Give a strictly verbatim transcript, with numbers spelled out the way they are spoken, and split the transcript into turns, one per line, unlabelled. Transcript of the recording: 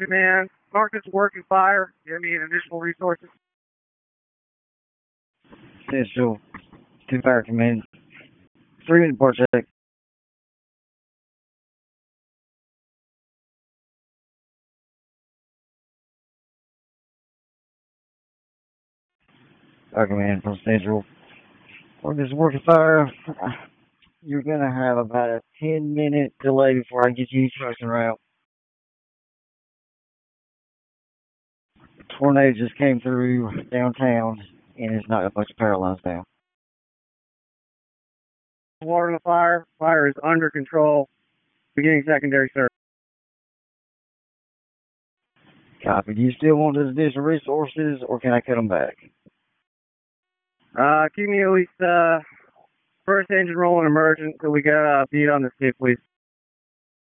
Command, Marcus working fire. Give me additional resources.
Central to Fire Command. Three minute port check. Fire Command from Central. Marcus working fire. You're gonna have about a ten minute delay before I get you trucks en route. Tornado just came through downtown and it's knocked a bunch of power lines down.
Water on the fire. Fire is under control. Beginning secondary service.
Copy. Do you still want those additional resources or can I cut them back?
Uh, keep me at least, uh, first engine rolling emergent so we got a uh, beat on the skid, please.